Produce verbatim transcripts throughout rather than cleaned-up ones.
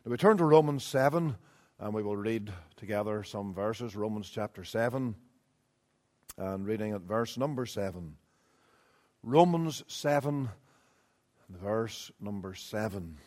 Now we turn to Romans seven, and we will read together some verses. Romans chapter seven, and reading at verse number seven. Romans seven, verse number seven.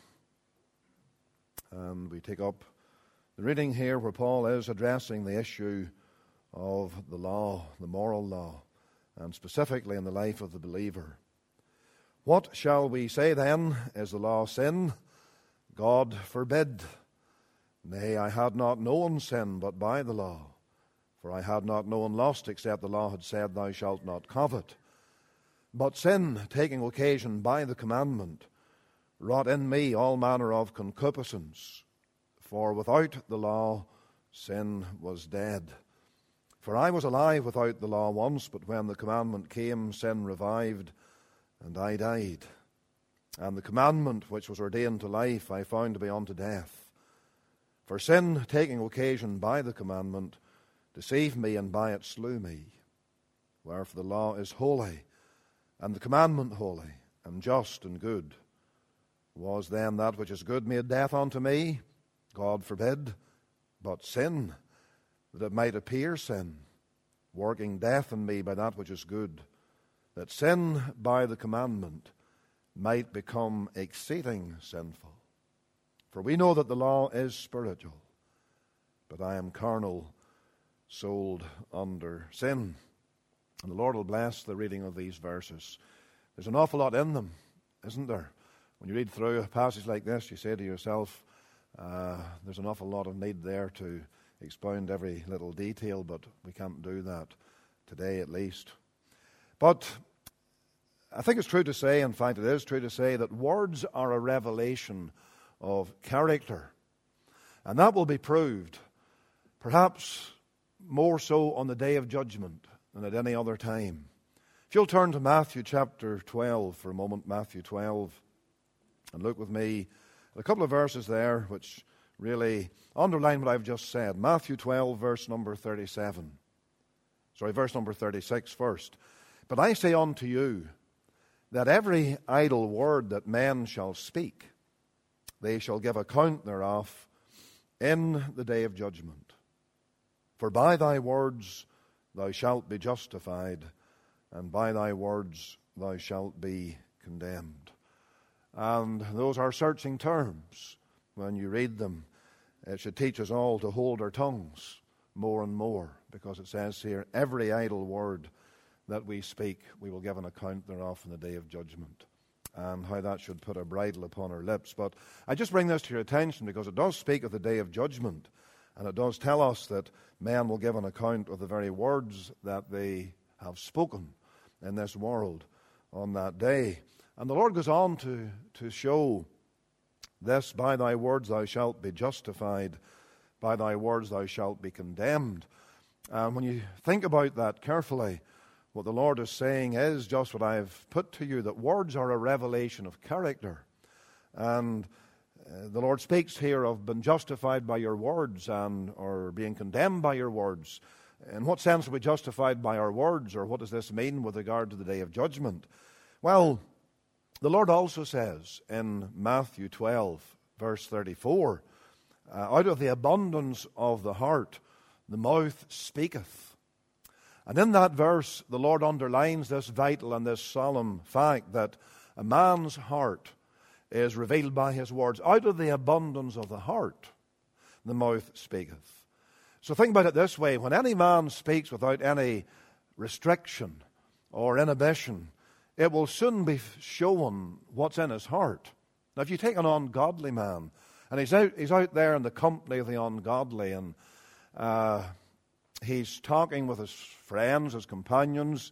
And we take up the reading here where Paul is addressing the issue of the law, the moral law, and specifically in the life of the believer. What shall we say then? Is the law sin? God forbid. Nay, I had not known sin but by the law. For I had not known lust, except the law had said, Thou shalt not covet. But sin, taking occasion by the commandment, wrought in me all manner of concupiscence. For without the law sin was dead. For I was alive without the law once, but when the commandment came, sin revived, and I died. And the commandment which was ordained to life I found to be unto death. For sin, taking occasion by the commandment, deceived me, and by it slew me. Wherefore the law is holy, and the commandment holy, and just and good. Was then that which is good made death unto me? God forbid. But sin, that it might appear sin, working death in me by that which is good, that sin by the commandment might become exceeding sinful. For we know that the law is spiritual, but I am carnal, sold under sin. And the Lord will bless the reading of these verses. There's an awful lot in them, isn't there? When you read through a passage like this, you say to yourself, uh, there's an awful lot of need there to expound every little detail, but we can't do that today at least. But I think it's true to say, in fact it is true to say, that words are a revelation of character. And that will be proved perhaps more so on the day of judgment than at any other time. If you'll turn to Matthew chapter twelve for a moment, Matthew twelve, and look with me at a couple of verses there which really underline what I've just said. Matthew twelve, verse number thirty-seven. Sorry, verse number thirty-six first. But I say unto you that every idle word that men shall speak, they shall give account thereof in the day of judgment. For by thy words thou shalt be justified, and by thy words thou shalt be condemned. And those are searching terms. When you read them, it should teach us all to hold our tongues more and more, because it says here, every idle word that we speak, we will give an account thereof in the day of judgment, and how that should put a bridle upon our lips. But I just bring this to your attention because it does speak of the day of judgment, and it does tell us that men will give an account of the very words that they have spoken in this world on that day. And the Lord goes on to, to show this, by thy words thou shalt be justified, by thy words thou shalt be condemned. And when you think about that carefully, what the Lord is saying is just what I've put to you, that words are a revelation of character. And uh, the Lord speaks here of being justified by your words and or being condemned by your words. In what sense are we justified by our words, or what does this mean with regard to the day of judgment? Well, the Lord also says in Matthew twelve, verse thirty-four, uh, out of the abundance of the heart, the mouth speaketh. And in that verse, the Lord underlines this vital and this solemn fact that a man's heart is revealed by his words. Out of the abundance of the heart, the mouth speaketh. So think about it this way. When any man speaks without any restriction or inhibition, it will soon be shown what's in his heart. Now, if you take an ungodly man, and he's out, he's out there in the company of the ungodly, and uh, he's talking with his friends, his companions,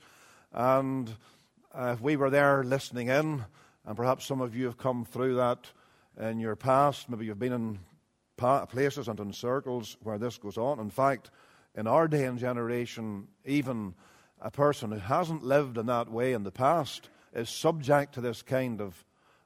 and uh, if we were there listening in, and perhaps some of you have come through that in your past, maybe you've been in pa- places and in circles where this goes on. In fact, in our day and generation, even a person who hasn't lived in that way in the past is subject to this kind of,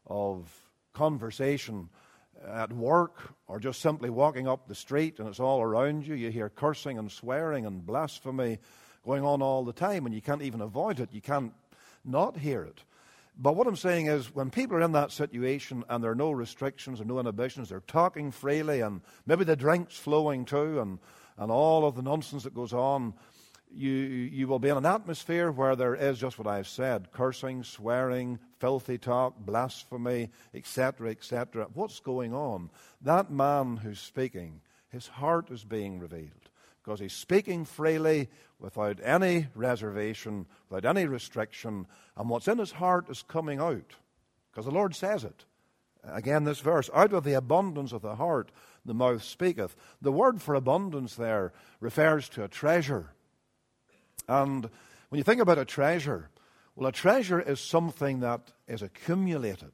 of conversation at work, or just simply walking up the street and it's all around you. You hear cursing and swearing and blasphemy going on all the time, and you can't even avoid it. You can't not hear it. But what I'm saying is, when people are in that situation and there are no restrictions and no inhibitions, they're talking freely, and maybe the drink's flowing too, and, and all of the nonsense that goes on, you, you will be in an atmosphere where there is just what I've said: cursing, swearing, filthy talk, blasphemy, et cetera, et cetera. What's going on? That man who's speaking, his heart is being revealed, because he's speaking freely without any reservation, without any restriction, and what's in his heart is coming out, because the Lord says it. Again, this verse, out of the abundance of the heart the mouth speaketh. The word for abundance there refers to a treasure. And when you think about a treasure, well, a treasure is something that is accumulated.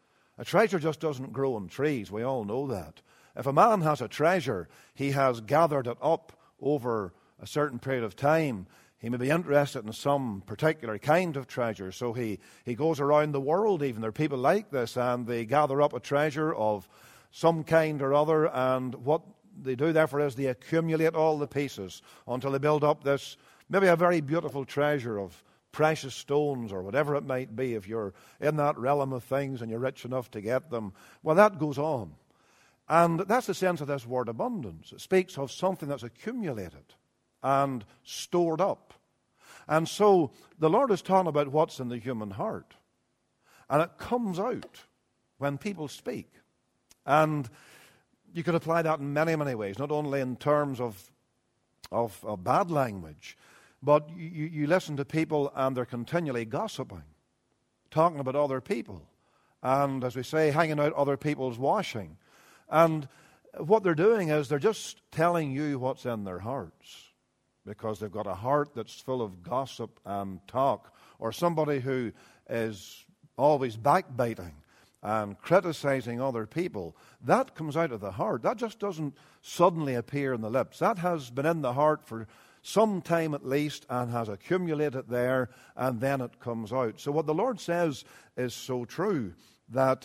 A treasure just doesn't grow on trees. We all know that. If a man has a treasure, he has gathered it up over a certain period of time. He may be interested in some particular kind of treasure, so he, he goes around the world even. There are people like this, and they gather up a treasure of some kind or other, and what they do, therefore, is they accumulate all the pieces until they build up this, maybe a very beautiful treasure of precious stones or whatever it might be, if you're in that realm of things and you're rich enough to get them. Well, that goes on. And that's the sense of this word abundance. It speaks of something that's accumulated and stored up. And so the Lord is talking about what's in the human heart. And it comes out when people speak. And you could apply that in many, many ways, not only in terms of, of, of bad language, but you, you listen to people and they're continually gossiping, talking about other people, and, as we say, hanging out other people's washing. And what they're doing is they're just telling you what's in their hearts, because they've got a heart that's full of gossip and talk, or somebody who is always backbiting and criticizing other people. That comes out of the heart. That just doesn't suddenly appear in the lips. That has been in the heart for some time at least, and has accumulated there, and then it comes out. So what the Lord says is so true, that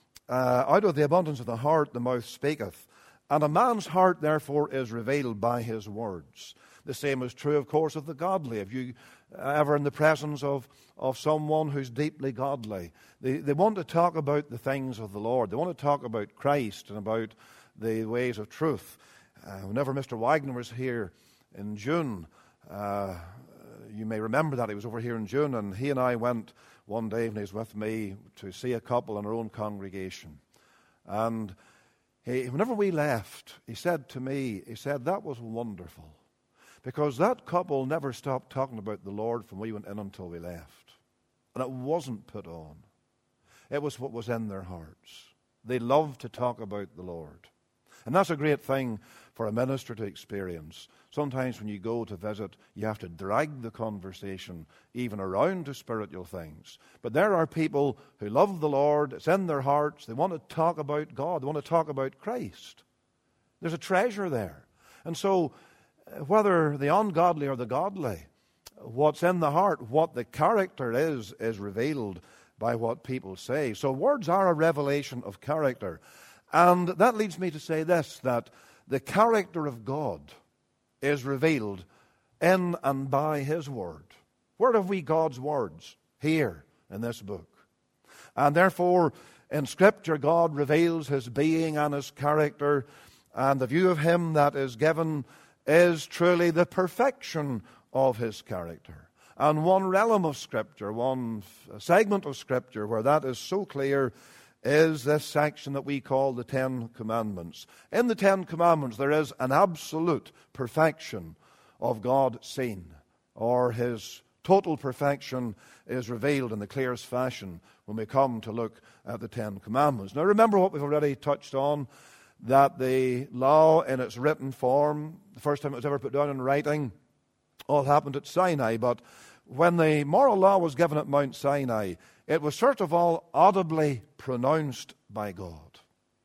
uh, out of the abundance of the heart the mouth speaketh, and a man's heart therefore is revealed by his words. The same is true, of course, of the godly. If you are ever in the presence of, of someone who's deeply godly, they, they want to talk about the things of the Lord. They want to talk about Christ and about the ways of truth. Uh, whenever Mister Wagner was here in June, uh, you may remember that he was over here in June, and he and I went one day, and he was with me, to see a couple in our own congregation. And he, whenever we left, he said to me, he said, that was wonderful, because that couple never stopped talking about the Lord from we went in until we left. And it wasn't put on. It was what was in their hearts. They loved to talk about the Lord. And that's a great thing for a minister to experience. Sometimes when you go to visit, you have to drag the conversation even around to spiritual things. But there are people who love the Lord. It's in their hearts. They want to talk about God. They want to talk about Christ. There's a treasure there. And so, whether the ungodly or the godly, what's in the heart, what the character is, is revealed by what people say. So words are a revelation of character. And that leads me to say this, that the character of God is revealed in and by His Word. Where have we God's words? Here, in this book. And therefore, in Scripture, God reveals His being and His character, and the view of Him that is given is truly the perfection of His character. And one realm of Scripture, one segment of Scripture where that is so clear is this section that we call the Ten Commandments. In the Ten Commandments there is an absolute perfection of God seen, or His total perfection is revealed in the clearest fashion when we come to look at the Ten Commandments. Now remember what we've already touched on, that the law in its written form, the first time it was ever put down in writing, all happened at Sinai. But when the moral law was given at Mount Sinai, it was first of all audibly pronounced by God.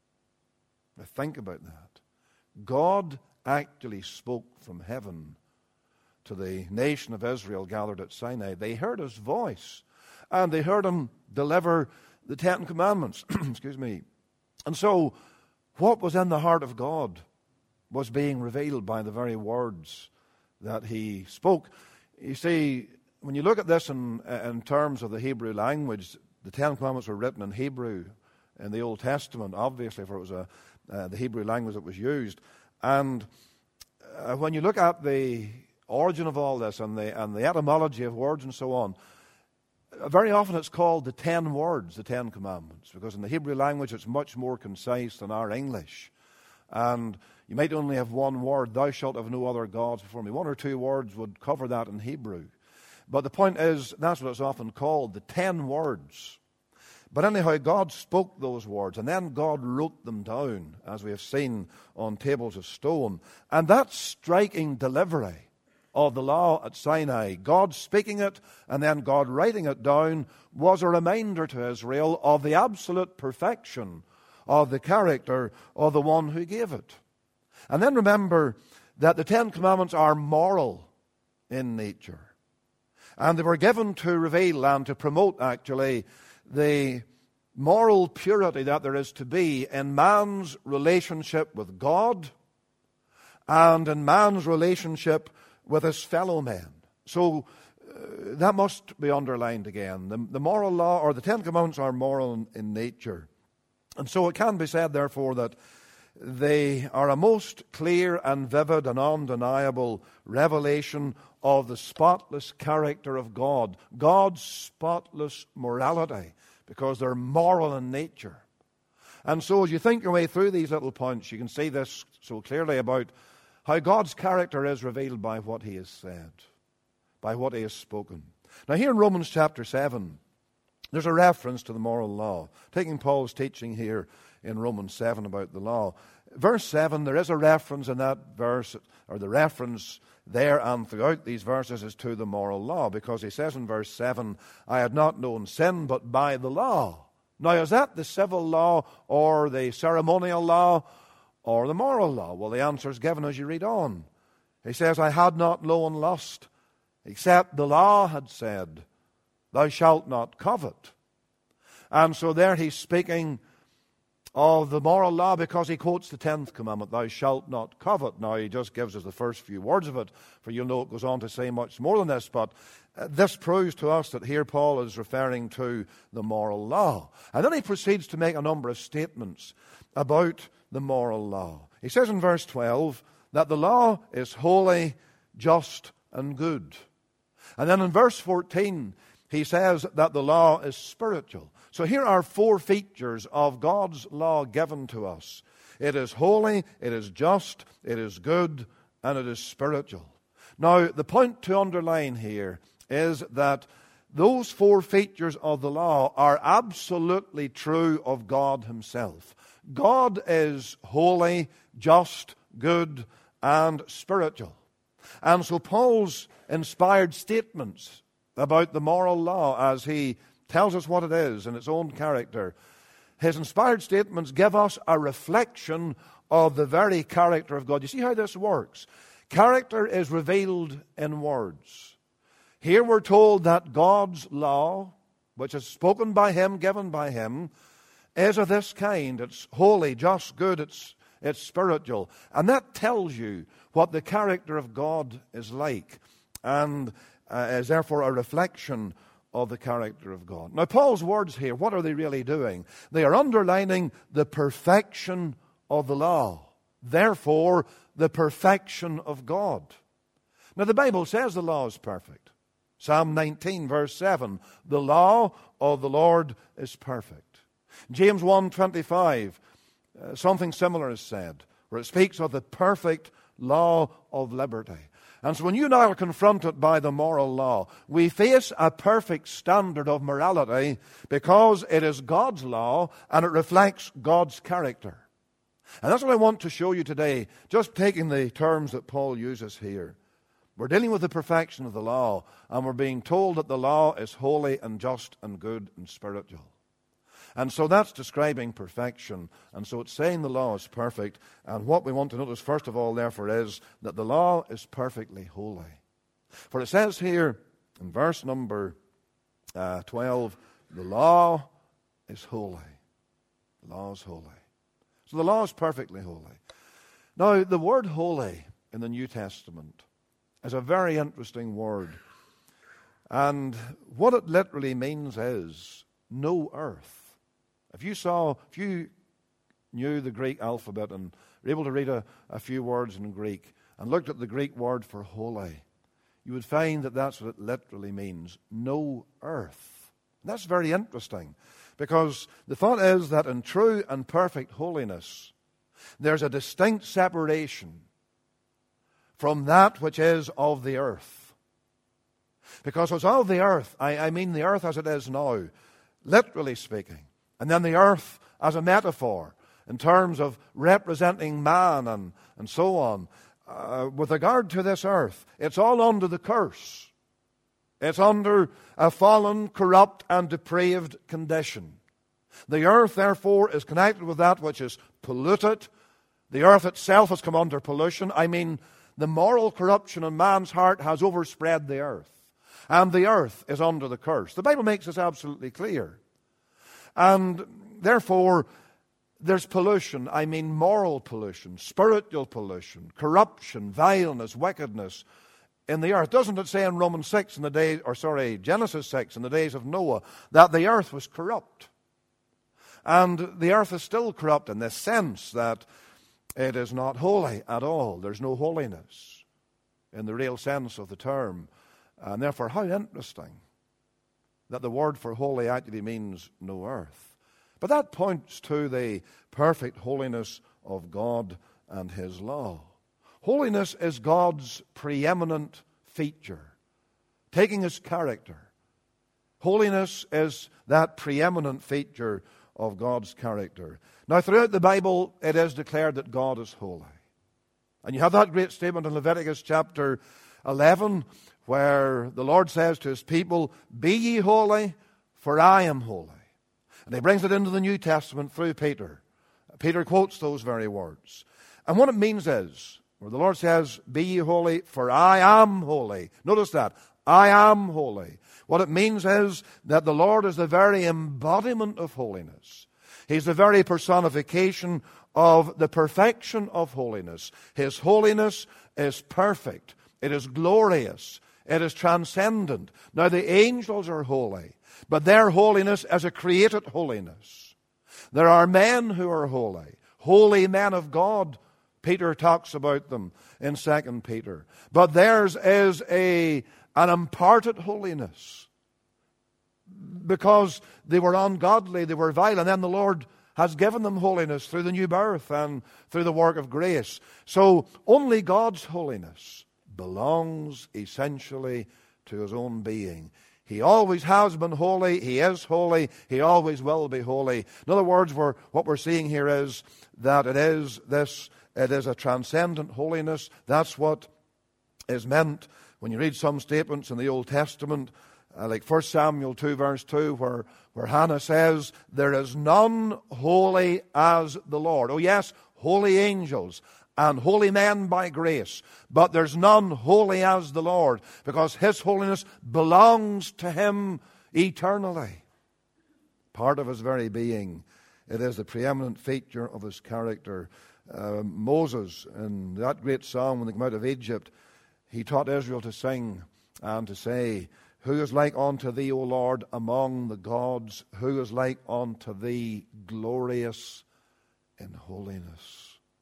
Now think about that. God actually spoke from heaven to the nation of Israel gathered at Sinai. They heard His voice, and they heard Him deliver the Ten Commandments. Excuse me. And so, what was in the heart of God was being revealed by the very words that He spoke. You see, when you look at this in, in terms of the Hebrew language, the Ten Commandments were written in Hebrew in the Old Testament, obviously, for it was a, uh, the Hebrew language that was used. And uh, when you look at the origin of all this and the, and the etymology of words and so on, very often it's called the Ten Words, the Ten Commandments, because in the Hebrew language it's much more concise than our English. And you might only have one word, thou shalt have no other gods before me. One or two words would cover that in Hebrew. But the point is, that's what it's often called, the Ten Words. But anyhow, God spoke those words, and then God wrote them down, as we have seen on tables of stone. And that striking delivery of the law at Sinai, God speaking it and then God writing it down, was a reminder to Israel of the absolute perfection of the character of the one who gave it. And then remember that the Ten Commandments are moral in nature. And they were given to reveal and to promote, actually, the moral purity that there is to be in man's relationship with God and in man's relationship with his fellow men. So uh, that must be underlined again. The, the moral law, or the Ten Commandments, are moral in, in nature. And so it can be said, therefore, that they are a most clear and vivid and undeniable revelation of the spotless character of God, God's spotless morality, because they're moral in nature. And so as you think your way through these little points, you can see this so clearly about how God's character is revealed by what he has said, by what he has spoken. Now here in Romans chapter seven, there's a reference to the moral law. Taking Paul's teaching here in Romans seven about the law. Verse seven, there is a reference in that verse, or the reference there and throughout these verses is to the moral law, because he says in verse seven, I had not known sin but by the law. Now is that the civil law or the ceremonial law or the moral law? Well, the answer is given as you read on. He says, I had not known lust, except the law had said, thou shalt not covet. And so there he's speaking of the moral law because he quotes the tenth commandment, thou shalt not covet. Now he just gives us the first few words of it, for you'll know it goes on to say much more than this, but uh, this proves to us that here Paul is referring to the moral law. And then he proceeds to make a number of statements about the moral law. He says in verse twelve that the law is holy, just, and good. And then in verse fourteen, he says that the law is spiritual. So here are four features of God's law given to us. It is holy, it is just, it is good, and it is spiritual. Now, the point to underline here is that those four features of the law are absolutely true of God himself. God is holy, just, good, and spiritual. And so Paul's inspired statements about the moral law, as he tells us what it is in its own character, his inspired statements give us a reflection of the very character of God. You see how this works? Character is revealed in words. Here we're told that God's law, which is spoken by him, given by him, is of this kind. It's holy, just, good, it's, it's spiritual. And that tells you what the character of God is like, and uh, is therefore a reflection of the character of God. Now, Paul's words here, what are they really doing? They are underlining the perfection of the law, therefore the perfection of God. Now, the Bible says the law is perfect. Psalm nineteen, verse seven, the law of the Lord is perfect. James one twenty-five, uh, something similar is said, where it speaks of the perfect law of liberty. And so when you and I are confronted by the moral law, we face a perfect standard of morality because it is God's law and it reflects God's character. And that's what I want to show you today, just taking the terms that Paul uses here. We're dealing with the perfection of the law, and we're being told that the law is holy and just and good and spiritual. And so that's describing perfection. And so it's saying the law is perfect. And what we want to notice first of all, therefore, is that the law is perfectly holy. For it says here in verse number uh, twelve, the law is holy. The law is holy. So the law is perfectly holy. Now, the word holy in the New Testament is a very interesting word. And what it literally means is no earth. If you saw, if you knew the Greek alphabet and were able to read a, a few words in Greek and looked at the Greek word for holy, you would find that that's what it literally means, no earth. And that's very interesting, because the thought is that in true and perfect holiness, there's a distinct separation from that which is of the earth. Because what's of the earth, I, I mean the earth as it is now, literally speaking, and then the earth as a metaphor in terms of representing man and, and so on. Uh, with regard to this earth, it's all under the curse. It's under a fallen, corrupt, and depraved condition. The earth, therefore, is connected with that which is polluted. The earth itself has come under pollution. I mean, the moral corruption in man's heart has overspread the earth. And the earth is under the curse. The Bible makes this absolutely clear. And therefore, there's pollution. I mean moral pollution, spiritual pollution, corruption, vileness, wickedness in the earth. Doesn't it say in Romans six in the days, or sorry, Genesis six in the days of Noah, that the earth was corrupt? And the earth is still corrupt in the sense that it is not holy at all. There's no holiness in the real sense of the term. And therefore, how interesting that the word for holy actually means no earth. But that points to the perfect holiness of God and His law. Holiness is God's preeminent feature, taking His character. Holiness is that preeminent feature of God's character. Now, throughout the Bible, it is declared that God is holy. And you have that great statement in Leviticus chapter eleven, where the Lord says to His people, "Be ye holy, for I am holy." And He brings it into the New Testament through Peter. Peter quotes those very words. And what it means is, where the Lord says, "Be ye holy, for I am holy." Notice that. I am holy. What it means is that the Lord is the very embodiment of holiness. He's the very personification of the perfection of holiness. His holiness is perfect. It is glorious. It is transcendent. Now, the angels are holy, but their holiness is a created holiness. There are men who are holy, holy men of God. Peter talks about them in Second Peter. But theirs is a, an imparted holiness, because they were ungodly, they were vile, and then the Lord has given them holiness through the new birth and through the work of grace. So only God's holiness belongs essentially to His own being. He always has been holy. He is holy. He always will be holy. In other words, we're, what we're seeing here is that it is this, it is a transcendent holiness. That's what is meant when you read some statements in the Old Testament, uh, like First Samuel two verse two, where, where Hannah says, "There is none holy as the Lord." Oh yes, holy angels and holy men by grace, but there's none holy as the Lord, because His holiness belongs to Him eternally. Part of His very being. It is the preeminent feature of His character. Uh, Moses, in that great song when they came out of Egypt, he taught Israel to sing and to say, "Who is like unto Thee, O Lord, among the gods? Who is like unto Thee, glorious in holiness?"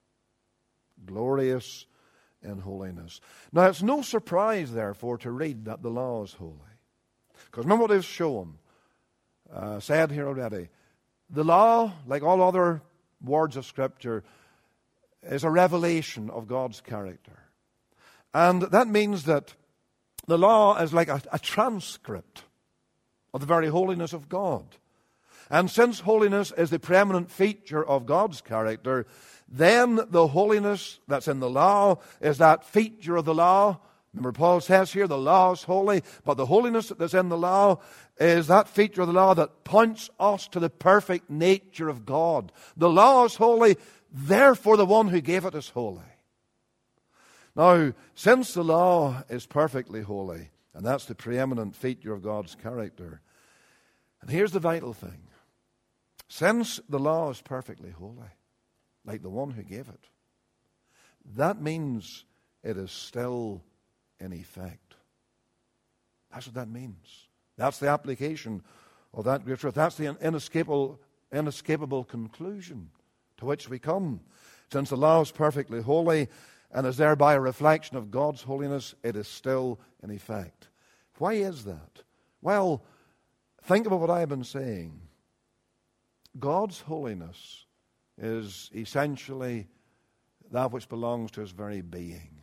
Glorious in holiness. Now, it's no surprise, therefore, to read that the law is holy. Because remember what is shown, uh, said here already. The law, like all other words of Scripture, is a revelation of God's character. And that means that the law is like a, a transcript of the very holiness of God. And since holiness is the preeminent feature of God's character, then the holiness that's in the law is that feature of the law. Remember, Paul says here, the law is holy, but the holiness that's in the law is that feature of the law that points us to the perfect nature of God. The law is holy, therefore the one who gave it is holy. Now, since the law is perfectly holy, and that's the preeminent feature of God's character, and here's the vital thing. Since the law is perfectly holy, like the one who gave it, that means it is still in effect. That's what that means. That's the application of that great truth. That's the inescapable, inescapable conclusion to which we come. Since the law is perfectly holy and is thereby a reflection of God's holiness, it is still in effect. Why is that? Well, think about what I have been saying. God's holiness is essentially that which belongs to his very being.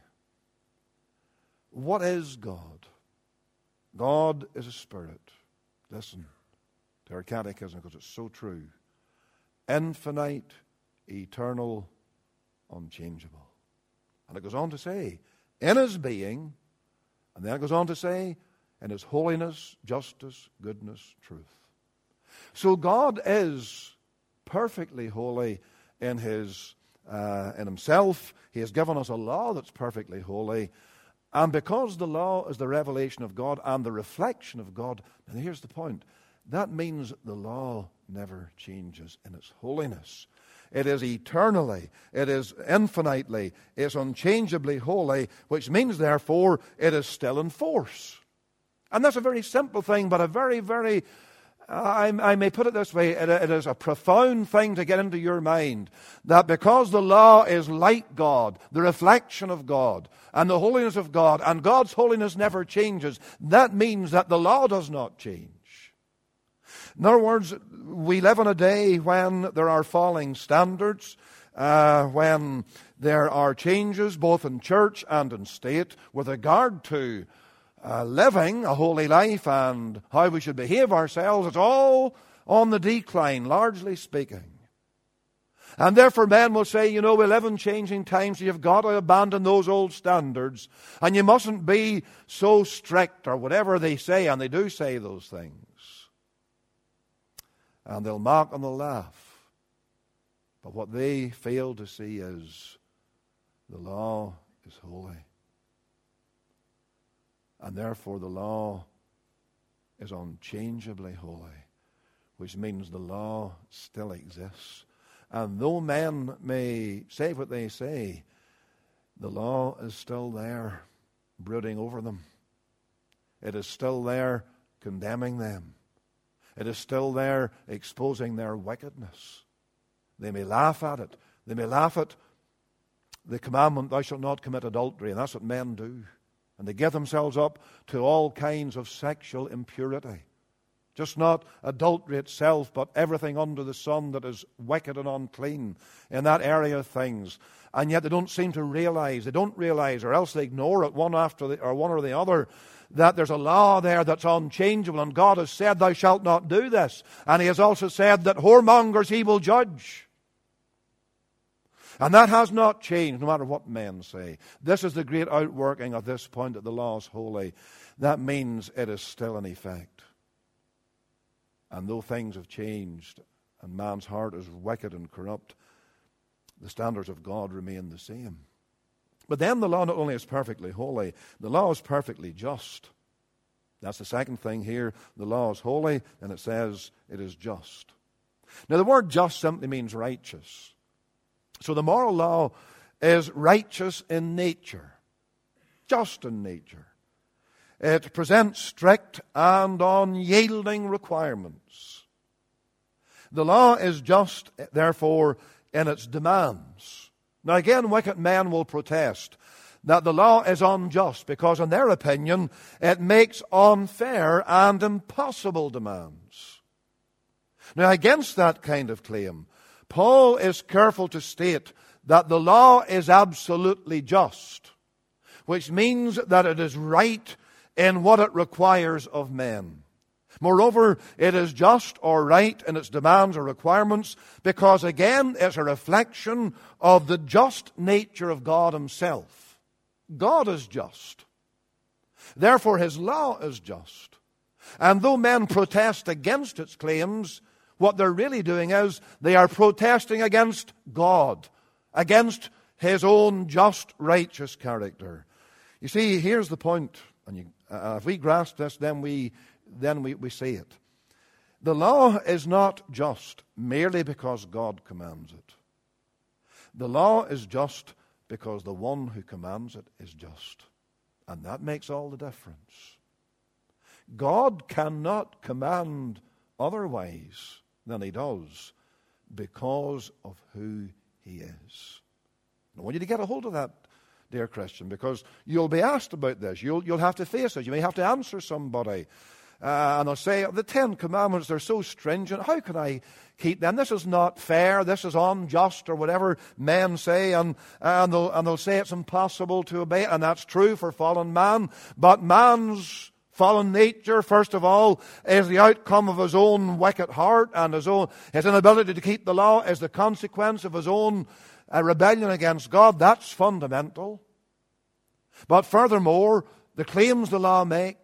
What is God? God is a spirit. Listen to our catechism because it's so true. Infinite, eternal, unchangeable. And it goes on to say, in his being, and then it goes on to say, in his holiness, justice, goodness, truth. So God is perfectly holy in his uh, in himself. He has given us a law that's perfectly holy. And because the law is the revelation of God and the reflection of God, and here's the point, that means the law never changes in its holiness. It is eternally, it is infinitely, it's unchangeably holy, which means, therefore, it is still in force. And that's a very simple thing, but a very, very, uh, I, I may put it this way, it, it is a profound thing to get into your mind, that because the law is like God, the reflection of God, and the holiness of God, and God's holiness never changes, that means that the law does not change. In other words, we live in a day when there are falling standards, uh, when there are changes both in church and in state with regard to uh, living a holy life and how we should behave ourselves. It's all on the decline, largely speaking. And therefore men will say, you know, we live in changing times, so you've got to abandon those old standards, and you mustn't be so strict, or whatever they say, and they do say those things. And they'll mock and they'll laugh. But what they fail to see is the law is holy. And therefore the law is unchangeably holy, which means the law still exists. And though men may say what they say, the law is still there, brooding over them. It is still there, condemning them. It is still there, exposing their wickedness. They may laugh at it. They may laugh at the commandment, thou shalt not commit adultery, and that's what men do. And they give themselves up to all kinds of sexual impurity. Just not adultery itself, but everything under the sun that is wicked and unclean in that area of things. And yet they don't seem to realize, they don't realize, or else they ignore it one after the, or one or the other, that there's a law there that's unchangeable, and God has said, thou shalt not do this. And he has also said that whoremongers he will judge. And that has not changed, no matter what men say. This is the great outworking of this point, that the law is holy. That means it is still in effect. And though things have changed, and man's heart is wicked and corrupt, the standards of God remain the same. But then the law not only is perfectly holy, the law is perfectly just. That's the second thing here. The law is holy, and it says it is just. Now the word just simply means righteous. So the moral law is righteous in nature, just in nature. It presents strict and unyielding requirements. The law is just, therefore, in its demands. Now again, wicked men will protest that the law is unjust because, in their opinion, it makes unfair and impossible demands. Now against that kind of claim, Paul is careful to state that the law is absolutely just, which means that it is right in what it requires of men. Moreover, it is just or right in its demands or requirements because, again, it's a reflection of the just nature of God himself. God is just. Therefore, his law is just. And though men protest against its claims, what they're really doing is they are protesting against God, against his own just, righteous character. You see, here's the point. And you, uh, if we grasp this, then we then we, we see it. The law is not just merely because God commands it. The law is just because the one who commands it is just. And that makes all the difference. God cannot command otherwise than he does because of who he is. I want you to get a hold of that, dear Christian, because you'll be asked about this. You'll, you'll have to face it. You may have to answer somebody. Uh, and they'll say, the Ten Commandments, they're so stringent. How can I keep them? This is not fair. This is unjust, or whatever men say. And, and, they'll, and they'll say it's impossible to obey. And that's true for fallen man. But man's fallen nature, first of all, is the outcome of his own wicked heart, and his own his inability to keep the law is the consequence of his own uh, rebellion against God. That's fundamental. But furthermore, the claims the law make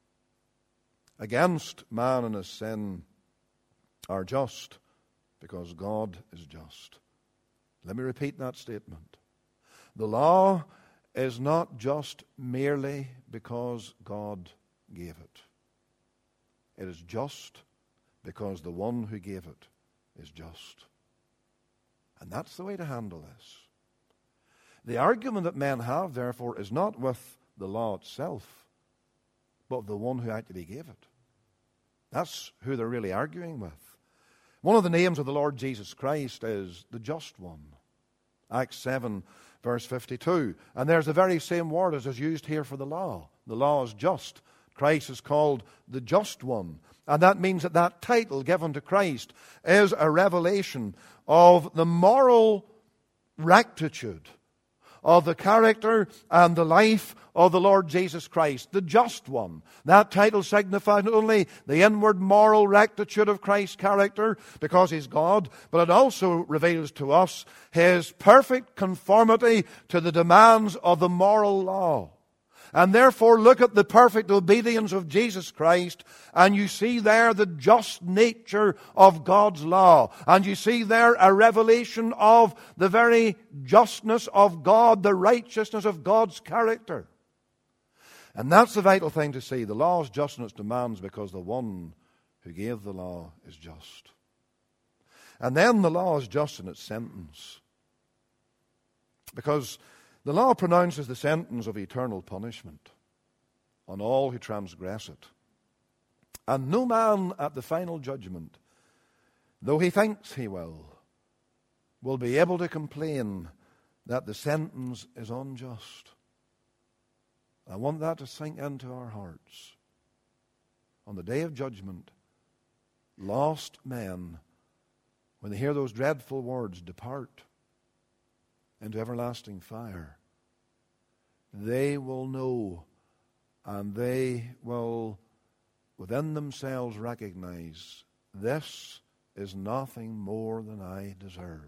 against man and his sin are just because God is just. Let me repeat that statement. The law is not just merely because God gave it. It is just because the one who gave it is just. And that's the way to handle this. The argument that men have, therefore, is not with the law itself, but the one who actually gave it. That's who they're really arguing with. One of the names of the Lord Jesus Christ is the Just One. Acts seven, verse fifty-two. And there's the very same word as is used here for the law. The law is just. Christ is called the Just One. And that means that that title given to Christ is a revelation of the moral rectitude of the character and the life of the Lord Jesus Christ, the Just One. That title signifies not only the inward moral rectitude of Christ's character, because He's God, but it also reveals to us His perfect conformity to the demands of the moral law. And therefore look at the perfect obedience of Jesus Christ, and you see there the just nature of God's law. And you see there a revelation of the very justness of God, the righteousness of God's character. And that's the vital thing to see. The law is just in its demands because the one who gave the law is just. And then the law is just in its sentence. Because the law pronounces the sentence of eternal punishment on all who transgress it. And no man at the final judgment, though he thinks he will, will be able to complain that the sentence is unjust. I want that to sink into our hearts. On the day of judgment, lost men, when they hear those dreadful words, depart into everlasting fire, they will know, and they will within themselves recognize, this is nothing more than I deserve.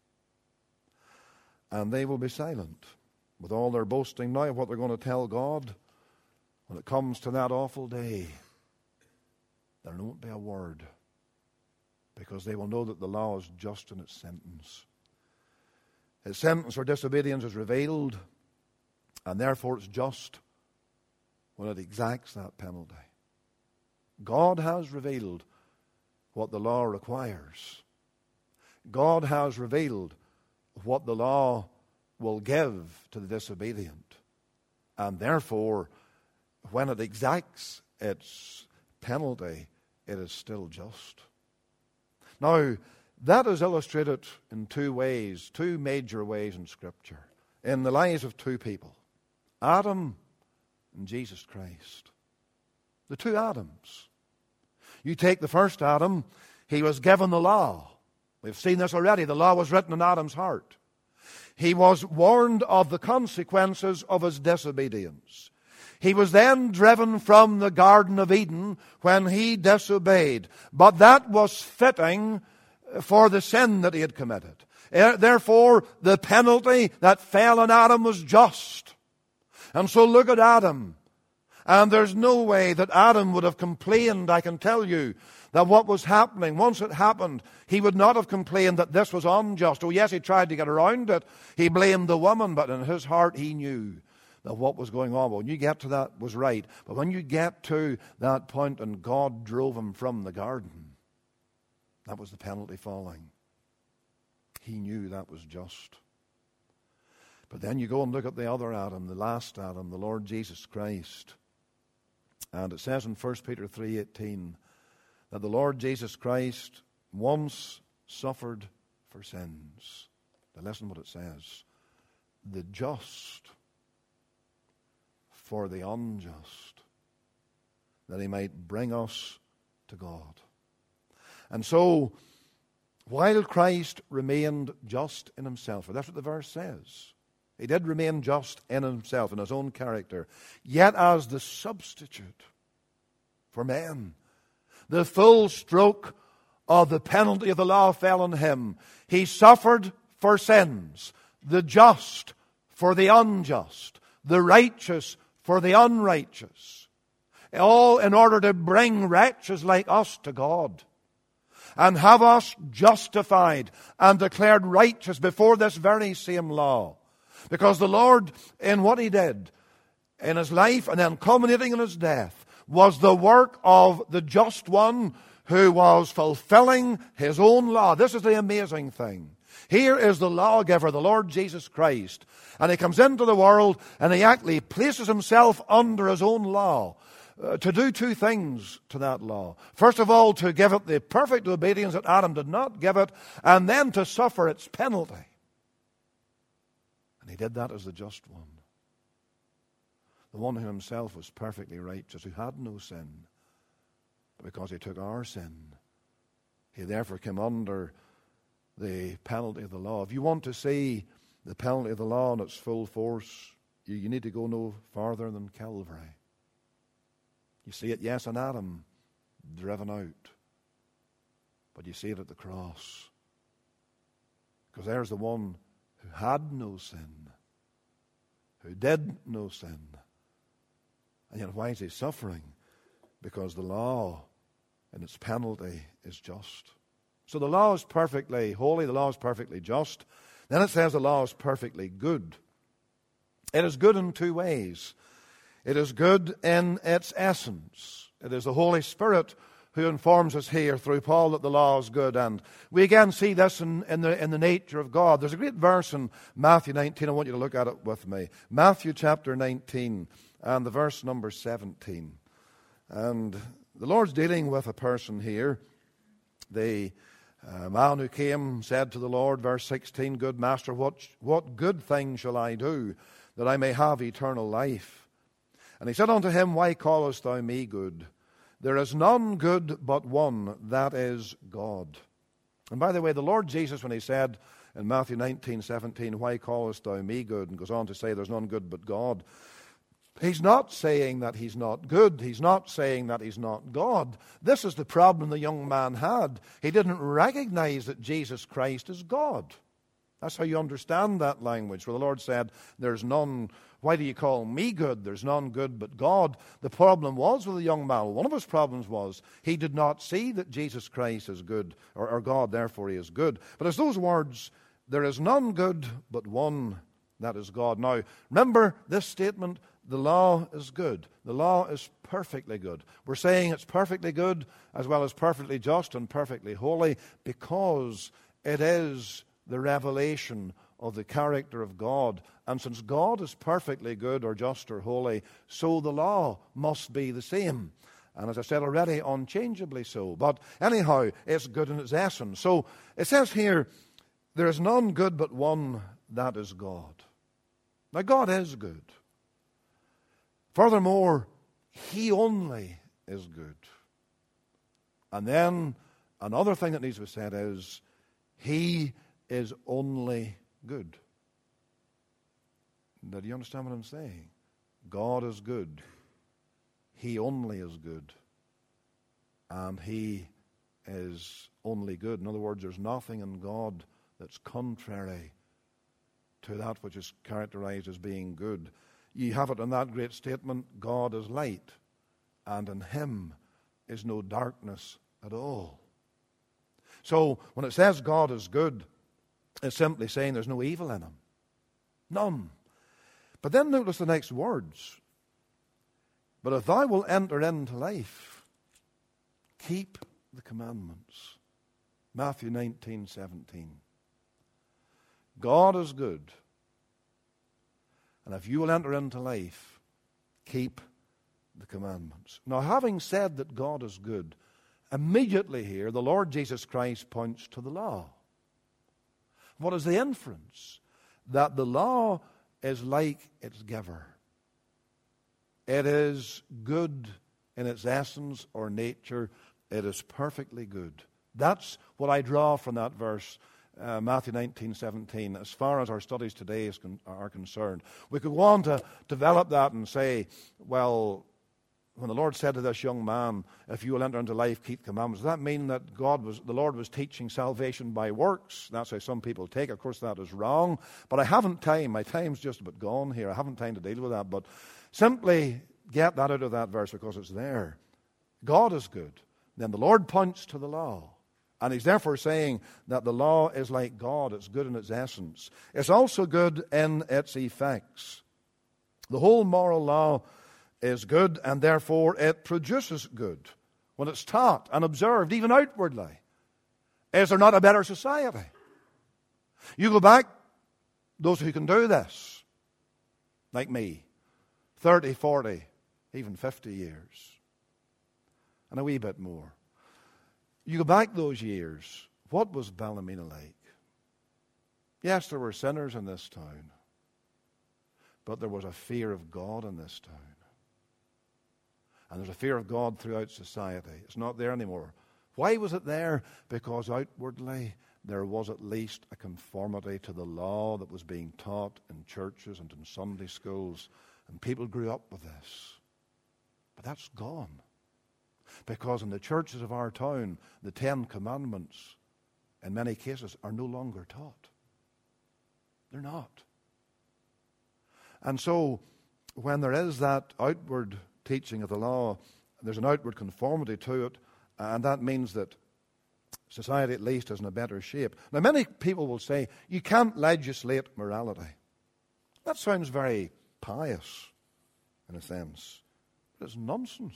And they will be silent with all their boasting now of what they're going to tell God. When it comes to that awful day, there won't be a word, because they will know that the law is just in its sentence. His sentence for disobedience is revealed, and therefore it's just when it exacts that penalty. God has revealed what the law requires. God has revealed what the law will give to the disobedient. And therefore, when it exacts its penalty, it is still just. Now, that is illustrated in two ways, two major ways in Scripture, in the lives of two people, Adam and Jesus Christ. The two Adams. You take the first Adam, he was given the law. We've seen this already. The law was written in Adam's heart. He was warned of the consequences of his disobedience. He was then driven from the Garden of Eden when he disobeyed. But that was fitting for the sin that he had committed. Therefore, the penalty that fell on Adam was just. And so look at Adam. And there's no way that Adam would have complained, I can tell you, that what was happening, once it happened, he would not have complained that this was unjust. Oh yes, he tried to get around it. He blamed the woman, but in his heart he knew that what was going on. When you get to that was right. But when you get to that point and God drove him from the garden, that was the penalty falling. He knew that was just. But then you go and look at the other Adam, the last Adam, the Lord Jesus Christ. And it says in First Peter three eighteen that the Lord Jesus Christ once suffered for sins. Now listen what it says. The just for the unjust, that he might bring us to God. And so, while Christ remained just in himself, for that's what the verse says, he did remain just in himself, in his own character, yet as the substitute for men, the full stroke of the penalty of the law fell on him. He suffered for sins, the just for the unjust, the righteous for the unrighteous, all in order to bring wretches like us to God and have us justified and declared righteous before this very same law. Because the Lord, in what he did in his life and then culminating in his death, was the work of the just one who was fulfilling his own law. This is the amazing thing. Here is the lawgiver, the Lord Jesus Christ, and he comes into the world and he actually places himself under his own law uh, to do two things to that law. First of all, to give it the perfect obedience that Adam did not give it, and then to suffer its penalty. And he did that as the just one. The one who himself was perfectly righteous, who had no sin. But because he took our sin, he therefore came under the penalty of the law. If you want to see the penalty of the law in its full force, you, you need to go no farther than Calvary. You see it, yes, in Adam, driven out. But you see it at the cross. Because there's the one who had no sin, who did no sin. And yet why is he suffering? Because the law and its penalty is just. So the law is perfectly holy, the law is perfectly just. Then it says the law is perfectly good. It is good in two ways. It is good in its essence. It is the Holy Spirit who informs us here through Paul that the law is good. And we again see this in, in, the, in the nature of God. There's a great verse in Matthew nineteen. I want you to look at it with me. Matthew chapter nineteen and the verse number seventeen. And the Lord's dealing with a person here. The uh, man who came said to the Lord, verse sixteen, Good Master, what, what good thing shall I do that I may have eternal life? And he said unto him, Why callest thou me good? There is none good but one, that is God. And by the way, the Lord Jesus, when he said in Matthew nineteen seventeen, Why callest thou me good? And goes on to say, There's none good but God. He's not saying that he's not good. He's not saying that he's not God. This is the problem the young man had. He didn't recognize that Jesus Christ is God. That's how you understand that language, where the Lord said, There's none, why do you call me good? There's none good but God. The problem was with the young man, one of his problems was he did not see that Jesus Christ is good, or, or God, therefore he is good. But as those words, there is none good but one, that is God. Now, remember this statement, the law is good. The law is perfectly good. We're saying it's perfectly good as well as perfectly just and perfectly holy because it is the revelation of the character of God. And since God is perfectly good or just or holy, so the law must be the same. And as I said already, unchangeably so. But anyhow, it's good in its essence. So it says here, there is none good but one, that is God. Now God is good. Furthermore, he only is good. And then another thing that needs to be said is, he is only good. Now, do you understand what I'm saying? God is good. He only is good. And he is only good. In other words, there's nothing in God that's contrary to that which is characterized as being good. You have it in that great statement, God is light, and in him is no darkness at all. So when it says God is good, it's simply saying there's no evil in him. None. But then notice the next words. But if thou wilt enter into life, keep the commandments. Matthew nineteen seventeen. God is good. And if you will enter into life, keep the commandments. Now, having said that God is good, immediately here, the Lord Jesus Christ points to the law. What is the inference? That the law is like its giver. It is good in its essence or nature. It is perfectly good. That's what I draw from that verse, uh, Matthew nineteen seventeen, as far as our studies today is con- are concerned. We could go on to develop that and say, well, when the Lord said to this young man, if you will enter into life, keep the commandments, does that mean that God was, the Lord was teaching salvation by works? That's how some people take it. Of course, that is wrong. But I haven't time. My time's just about gone here. I haven't time to deal with that. But simply get that out of that verse because it's there. God is good. Then the Lord points to the law. And he's therefore saying that the law is like God. It's good in its essence. It's also good in its effects. The whole moral law is good, and therefore it produces good when it's taught and observed, even outwardly. Is there not a better society? You go back, those who can do this, like me, thirty, forty, even fifty years, and a wee bit more. You go back those years, what was Ballymena like? Yes, there were sinners in this town, but there was a fear of God in this town. And there's a fear of God throughout society. It's not there anymore. Why was it there? Because outwardly there was at least a conformity to the law that was being taught in churches and in Sunday schools. And people grew up with this. But that's gone. Because in the churches of our town, the Ten Commandments, in many cases, are no longer taught. They're not. And so, when there is that outward teaching of the law, there's an outward conformity to it, and that means that society at least is in a better shape. Now, many people will say, you can't legislate morality. That sounds very pious, in a sense. But it's nonsense.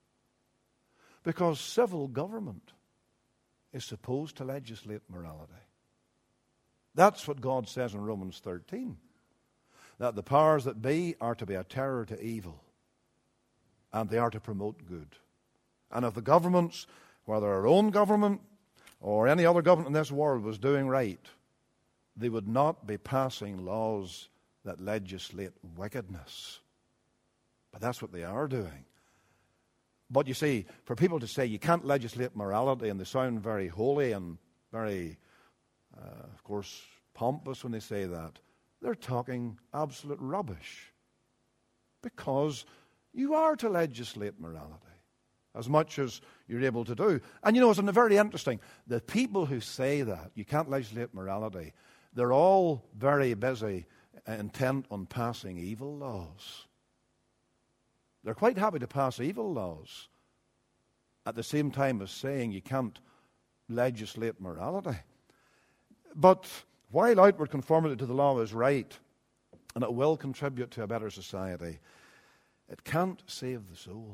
Because civil government is supposed to legislate morality. That's what God says in Romans thirteen. That the powers that be are to be a terror to evil. And they are to promote good. And if the governments, whether our own government or any other government in this world was doing right, they would not be passing laws that legislate wickedness. But that's what they are doing. But you see, for people to say you can't legislate morality, and they sound very holy and very, uh, of course, pompous when they say that, they're talking absolute rubbish. Because you are to legislate morality as much as you're able to do. And you know, it's very interesting. The people who say that you can't legislate morality, they're all very busy, intent on passing evil laws. They're quite happy to pass evil laws at the same time as saying you can't legislate morality. But while outward conformity to the law is right, and it will contribute to a better society, it can't save the soul.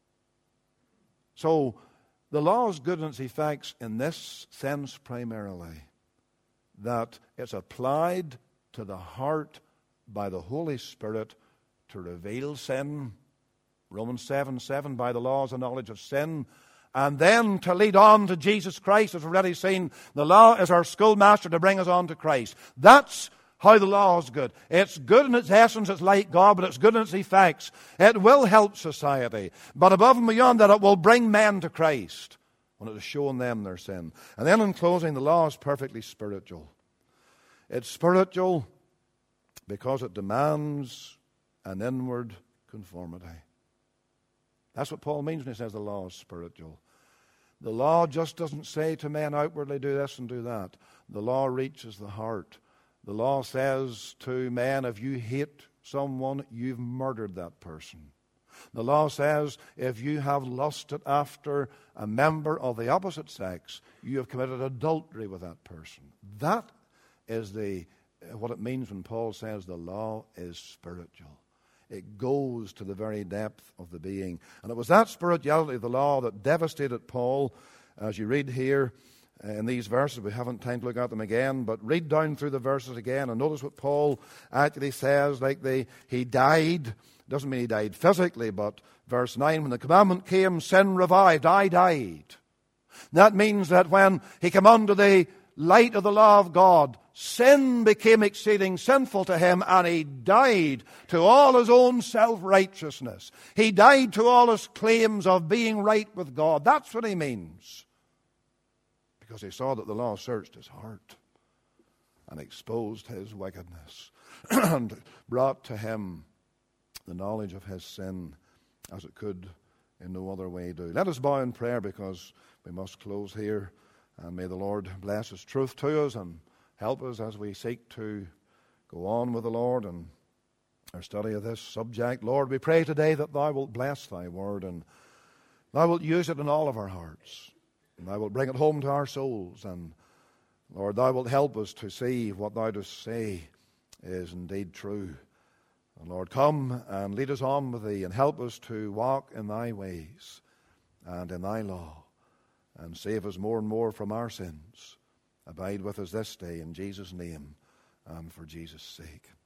So, the law is good in its effects in this sense primarily, that it's applied to the heart by the Holy Spirit to reveal sin. Romans seven seven, by the law is the knowledge of sin. And then to lead on to Jesus Christ, as we've already seen, the law is our schoolmaster to bring us on to Christ. That's how the law is good. It's good in its essence, it's like God, but it's good in its effects. It will help society. But above and beyond that, it will bring men to Christ when it is showing them their sin. And then in closing, the law is perfectly spiritual. It's spiritual because it demands an inward conformity. That's what Paul means when he says the law is spiritual. The law just doesn't say to men outwardly, do this and do that. The law reaches the heart. The law says to men, if you hate someone, you've murdered that person. The law says, if you have lusted after a member of the opposite sex, you have committed adultery with that person. That is the what it means when Paul says the law is spiritual. It goes to the very depth of the being. And it was that spirituality of the law that devastated Paul, as you read here in these verses. We haven't time to look at them again, but read down through the verses again and notice what Paul actually says, like the, he died. Doesn't mean he died physically, but verse nine, when the commandment came, sin revived. I died. That means that when he came under the light of the law of God, sin became exceeding sinful to him, and he died to all his own self-righteousness. He died to all his claims of being right with God. That's what he means. Because he saw that the law searched his heart and exposed his wickedness and brought to him the knowledge of his sin as it could in no other way do. Let us bow in prayer, because we must close here. And may the Lord bless his truth to us and help us as we seek to go on with the Lord and our study of this subject. Lord, we pray today that thou wilt bless thy word, and thou wilt use it in all of our hearts. And thou wilt bring it home to our souls. And Lord, thou wilt help us to see what thou dost say is indeed true. And Lord, come and lead us on with thee, and help us to walk in thy ways and in thy law, and save us more and more from our sins. Abide with us this day in Jesus' name and for Jesus' sake.